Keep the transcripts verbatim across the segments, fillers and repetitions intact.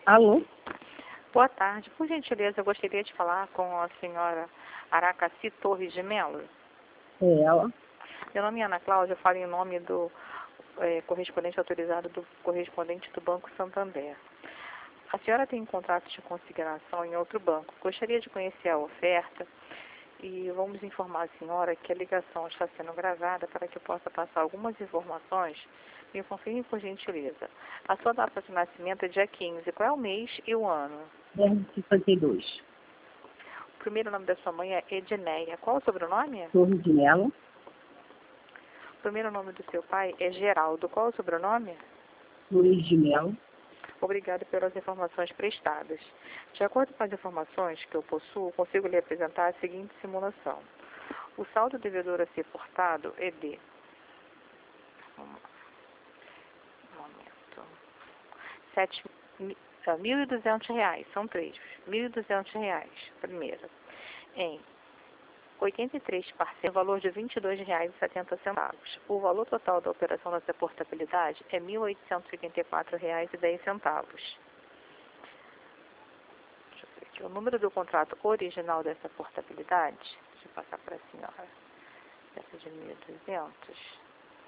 Alô? Boa tarde. Por gentileza, eu gostaria de falar com a senhora Aracaci Torres de Melo. É ela. Meu nome é Ana Cláudia, eu falo em nome do é, correspondente autorizado do correspondente do Banco Santander. A senhora tem um contrato de consignação em outro banco. Gostaria de conhecer a oferta e vamos informar a senhora que a ligação está sendo gravada para que eu possa passar algumas informações. Me confirme, por gentileza. A sua data de nascimento é dia quinze. Qual é o mês e o ano? dez de cinquenta e dois. O primeiro nome da sua mãe é Edneia. Qual o sobrenome? Torre de Melo. O primeiro nome do seu pai é Geraldo. Qual o sobrenome? Luiz de Melo. Obrigado pelas informações prestadas. De acordo com as informações que eu possuo, consigo lhe apresentar a seguinte simulação. O saldo devedor a ser portado é de... Um momento. Sete... mil e duzentos reais. São três. Mil e duzentos reais. Primeiro. Em oitenta e três parcelas, valor de vinte e dois reais e setenta centavos. O valor total da operação dessa portabilidade é mil oitocentos e oitenta e quatro reais e dez centavos. Deixa eu ver aqui. O número do contrato original dessa portabilidade, deixa eu passar para a senhora, essa de mil e duzentos.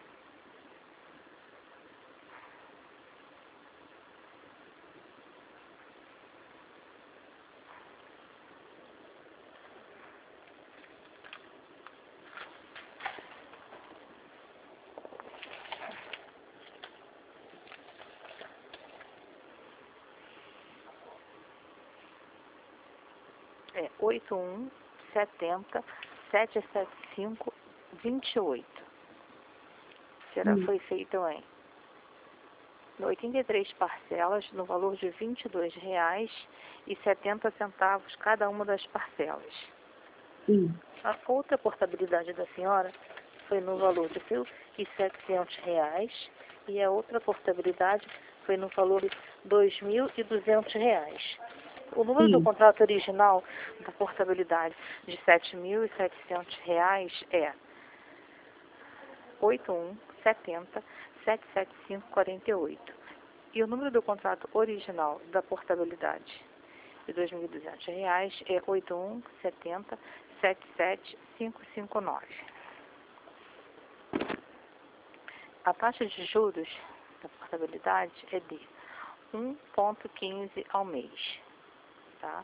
É oito um setenta sete sete cinco vinte e oito. Será Hum. foi feito em oitenta e três parcelas no valor de vinte e dois reais e setenta centavos cada uma das parcelas. Sim. A outra portabilidade da senhora foi no valor de mil e setecentos reais e a outra portabilidade foi no valor de dois mil e duzentos reais. O número Sim. do contrato original da portabilidade de sete mil e setecentos reais é oito um setenta sete sete cinco quatro oito. E o número do contrato original da portabilidade de dois mil e duzentos reais é oito um setenta sete sete cinco cinco nove. A taxa de juros da portabilidade é de um vírgula quinze ao mês. Tá?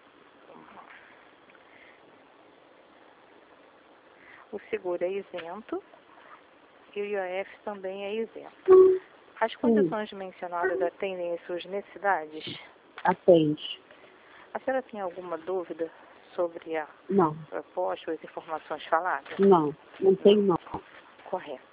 O seguro é isento e o I O F também é isento. As condições mencionadas atendem às suas necessidades? Atende. A senhora tem alguma dúvida sobre a Não. proposta ou as informações faladas? Não. Não tem não. Correto.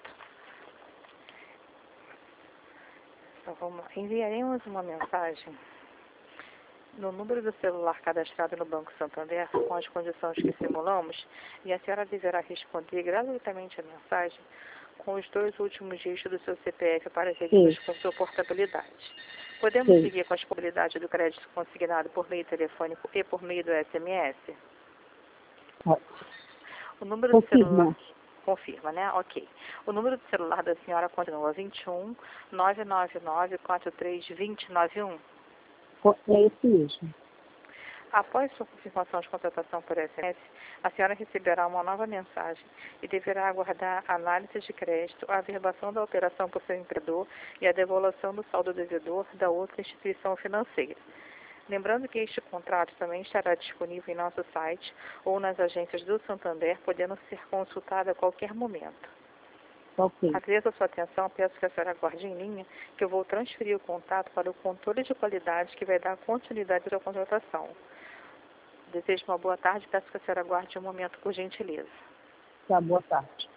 Então vamos lá. Enviaremos uma mensagem no número do celular cadastrado no Banco Santander com as condições que simulamos e a senhora deverá responder gratuitamente a mensagem com os dois últimos dígitos do seu C P F para seguirmos com sua portabilidade. Podemos Sim. seguir com a disponibilidade do crédito consignado por meio telefônico e por meio do S M S? Pode. O número do Confirma. celular... Confirma, né? Ok. O número do celular da senhora continua vinte e um nove nove nove quatro três dois zero nove um. É esse mesmo. Após sua confirmação de contratação por S M S, a senhora receberá uma nova mensagem e deverá aguardar a análise de crédito, a averbação da operação por seu empregador e a devolução do saldo devedor da outra instituição financeira. Lembrando que este contrato também estará disponível em nosso site ou nas agências do Santander, podendo ser consultado a qualquer momento. Ok. Agradeço a sua atenção, peço que a senhora aguarde em linha, que eu vou transferir o contato para o controle de qualidade que vai dar continuidade à contratação. Desejo uma boa tarde, peço que a senhora aguarde um momento, por gentileza. Tá, boa tarde.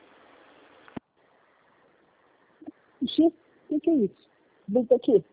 Ixi, o que, que é isso? Vem aqui.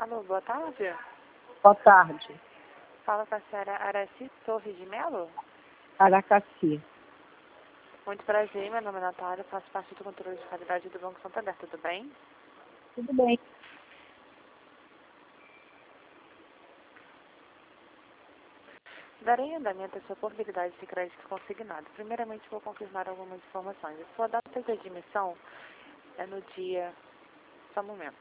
Alô, boa tarde. Boa tarde. Fala com a senhora Araci Torres de Melo. Aracati. Muito prazer, meu nome é Natália, faço parte do controle de qualidade do Banco Santander, tudo bem? Tudo bem. Darei andamento à sua possibilidade de crédito consignado. Primeiramente, vou confirmar algumas informações. A sua data de admissão é no dia... Só um momento.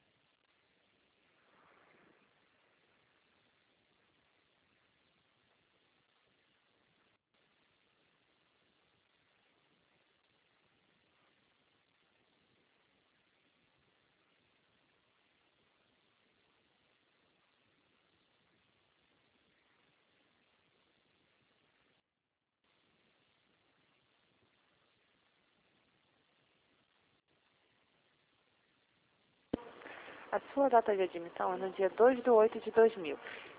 A sua data de admissão é no dia dois de oito de dois mil.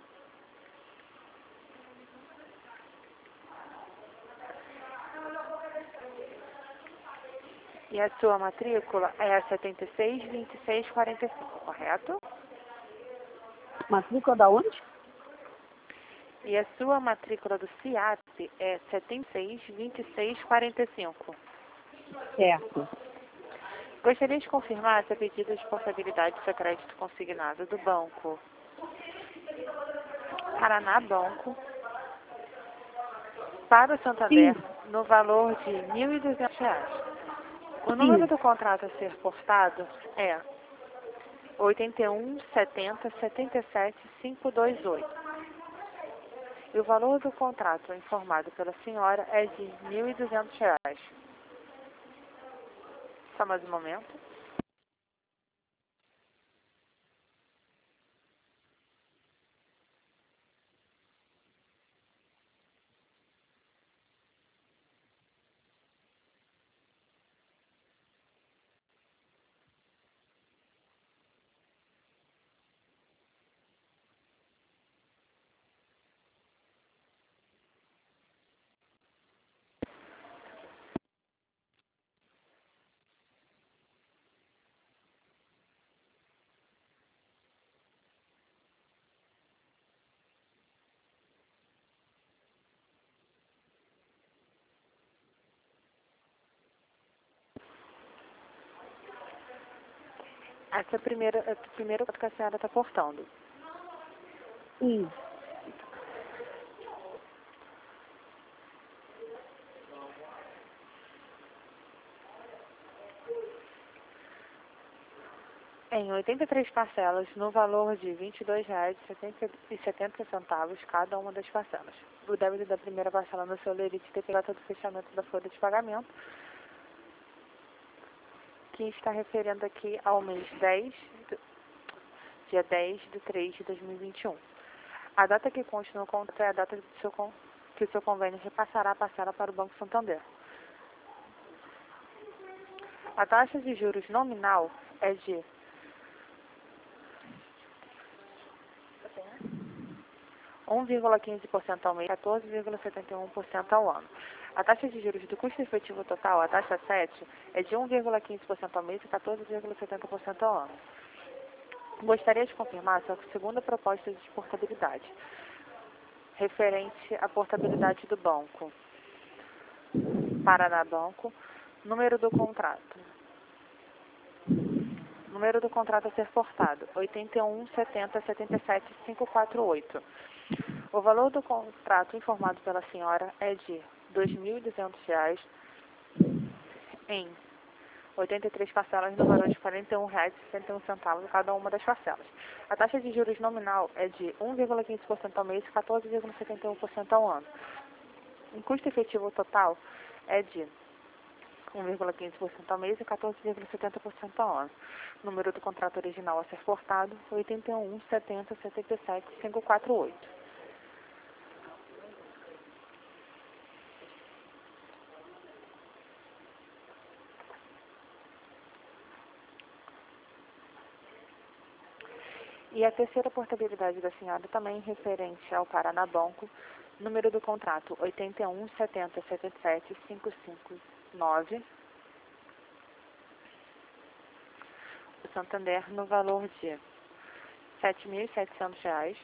E a sua matrícula é a setenta e seis, vinte e seis, quarenta e cinco, correto? Matrícula da onde? E a sua matrícula do CIAP é setenta e seis, vinte e seis, quarenta e cinco. Certo. Gostaria de confirmar se a pedido de portabilidade do seu crédito consignado do banco Paraná Banco para o Santander Sim, no valor de mil e duzentos reais. O número sim. do contrato a ser portado é oito um, setenta, setenta e sete, quinhentos e vinte e oito. E o valor do contrato informado pela senhora é de mil e duzentos reais. Só mais um momento. Essa é a primeira, é o primeiro que a senhora está portando. Sim. Em oitenta e três parcelas, no valor de vinte e dois reais e setenta centavos cada uma das parcelas. O débito da primeira parcela no seu lerite tem data do fechamento da folha de pagamento, que está referendo aqui ao mês dez, do- dia dez de três de dois mil e vinte e um. A data que consta no contrato é a data do seu con- que o seu convênio repassará a parcela para o Banco Santander. A taxa de juros nominal é de um vírgula quinze por cento ao mês, quatorze vírgula setenta e um por cento ao ano. A taxa de juros do custo efetivo total, a taxa sete, é de um vírgula quinze por cento ao mês e quatorze vírgula setenta por cento ao ano. Gostaria de confirmar a sua segunda proposta de portabilidade, referente à portabilidade do banco. Paraná Banco, número do contrato. Número do contrato a ser portado, oito um, setenta, setenta e sete, quinhentos e quarenta e oito. O valor do contrato informado pela senhora é de dois mil e duzentos reais em oitenta e três parcelas no valor de quarenta e um reais e sessenta e um centavos cada uma das parcelas. A taxa de juros nominal é de um vírgula quinze por cento ao mês e quatorze vírgula setenta e um por cento ao ano. O custo efetivo total é de um vírgula quinze por cento ao mês e quatorze vírgula setenta por cento ao ano. Número do contrato original a ser portado, oito um, setenta, setenta e sete, quinhentos e quarenta e oito. E a terceira portabilidade da senhora também referente ao Paraná Banco, número do contrato oito um, setenta, setenta e sete, quinhentos e cinquenta e nove, o Santander no valor de sete mil e setecentos reais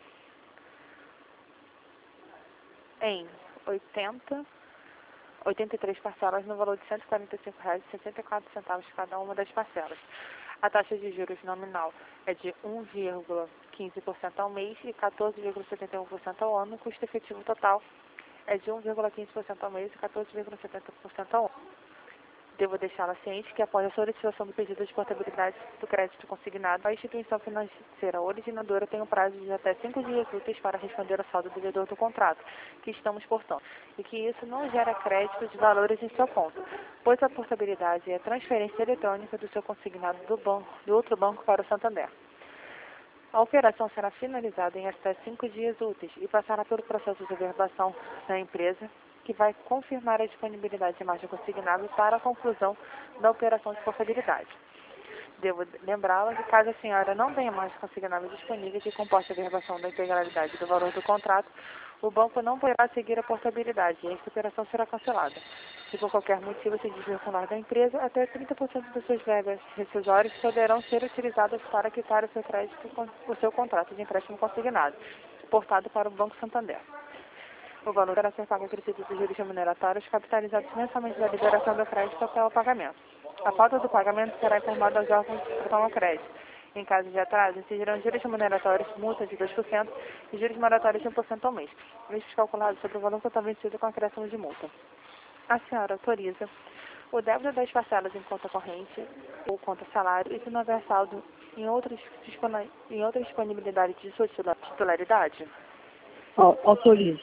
em oitenta, oitenta e três parcelas no valor de cento e quarenta e cinco reais e sessenta e quatro centavos cada uma das parcelas. A taxa de juros nominal é de um vírgula quinze por cento ao mês e quatorze vírgula setenta e um por cento ao ano. O custo efetivo total é de um vírgula quinze por cento ao mês e quatorze vírgula setenta por cento ao ano. Devo deixá-la ciente que, após a solicitação do pedido de portabilidade do crédito consignado, a instituição financeira originadora tem um prazo de até cinco dias úteis para responder ao saldo devedor do contrato, que estamos portando, e que isso não gera crédito de valores em sua conta, pois a portabilidade é a transferência eletrônica do seu consignado do, banco, do outro banco para o Santander. A operação será finalizada em até cinco dias úteis e passará pelo processo de averbação da empresa, que vai confirmar a disponibilidade de margem consignada para a conclusão da operação de portabilidade. Devo lembrá-la que, caso a senhora não tenha margem consignável disponível que comporte a averbação da integralidade do valor do contrato, o banco não poderá seguir a portabilidade e esta operação será cancelada. Se por qualquer motivo se desvincular da empresa, até trinta por cento das suas verbas rescisórias poderão ser utilizadas para quitar o seu crédito com o seu contrato de empréstimo consignado, portado para o Banco Santander. O valor será ser pago a princípio dos juros remuneratórios capitalizados mensalmente da liberação do crédito até o pagamento. A falta do pagamento será informada aos órgãos que tratam o crédito. Em caso de atraso, incidirão juros remuneratórios, multa de dois por cento e juros moratórios de um por cento ao mês, estes calculados sobre o valor total vencido com acréscimo de multa. A senhora autoriza o débito das parcelas em conta corrente ou conta salário e se não houver saldo em, outros, em outra disponibilidade de sua titularidade? Autorizo.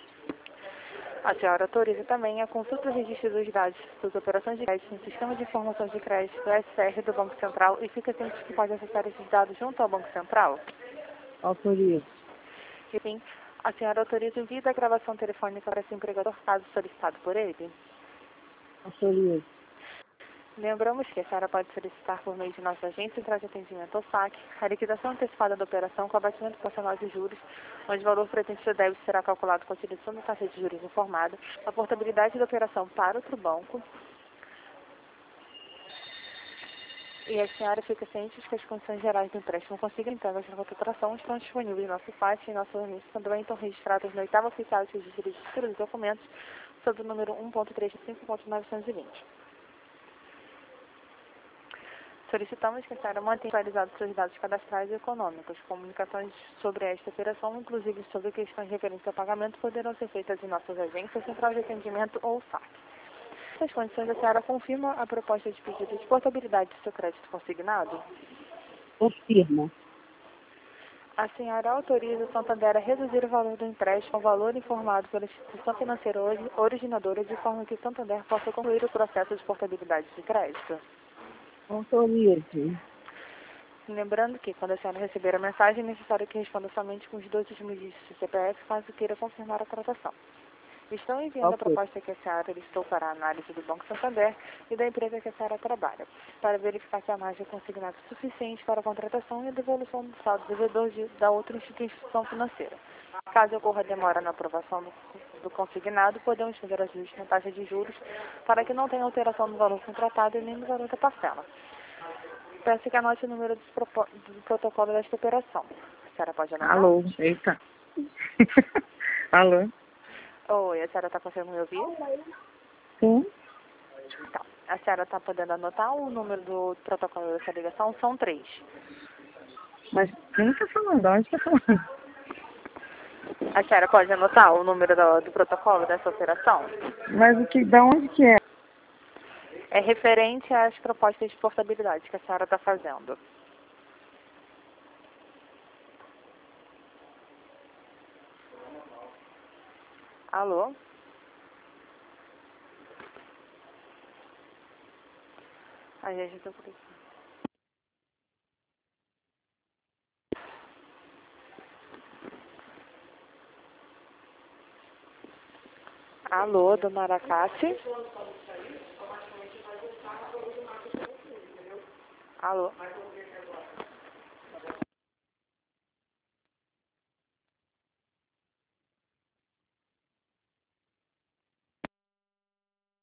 A senhora autoriza também a consulta do registro dos dados das operações de crédito no Sistema de Informações de Crédito, do S R do Banco Central, e fica ciente que pode acessar esses dados junto ao Banco Central? Autorizo. Enfim, a senhora autoriza o envio da gravação telefônica para seu empregador, caso solicitado por ele? Autorizo. Lembramos que a senhora pode solicitar por meio de nossa agência central de atendimento ou S A C a liquidação antecipada da operação com abatimento proporcional de juros, onde o valor presente do débito será calculado com a utilização da taxa de juros informada, a portabilidade da operação para outro banco, e a senhora fica ciente de que as condições gerais do empréstimo consigam entregas de contratação estão disponíveis no nosso site e nosso anúncio também estão registradas no oitavo oficial de registro de títulos e documentos sob o número um ponto trezentos e cinco ponto novecentos e vinte. Solicitamos que a senhora mantenha atualizados seus dados cadastrais e econômicos. Comunicações sobre esta operação, inclusive sobre questões referentes ao pagamento, poderão ser feitas em nossas agências, central de atendimento ou S A C. Nessas condições, a senhora confirma a proposta de pedido de portabilidade do seu crédito consignado? Confirmo. A senhora autoriza o Santander a reduzir o valor do empréstimo ao valor informado pela instituição financeira originadora, de forma que o Santander possa concluir o processo de portabilidade de crédito? Autorizo. Lembrando que, quando a senhora receber a mensagem, é necessário que responda somente com os dois últimos dígitos do C P F, caso queira confirmar a cotação. Estão enviando Ok. a proposta que a senhora listou para a análise do Banco Santander e da empresa que a senhora trabalha, para verificar se a margem é consignada suficiente para a contratação e a devolução do saldo devedor de, da outra instituição financeira. Caso ocorra demora na aprovação do, do consignado, podemos fazer ajuste na taxa de juros para que não tenha alteração no valor contratado e nem no valor da parcela. Peço que anote o número do, propo, do protocolo desta operação. A senhora pode anotar? Alô, eita. Alô? Oi, a senhora está conseguindo me ouvir? Sim? Tá. A senhora está podendo anotar o número do protocolo dessa ligação? São três. Mas quem está falando? Onde está falando? A senhora pode anotar o número do, do protocolo dessa operação? Mas o que, da onde que é? É referente às propostas de portabilidade que a senhora está fazendo. Alô? A gente está por aqui. Alô, dona Aracate? Alô?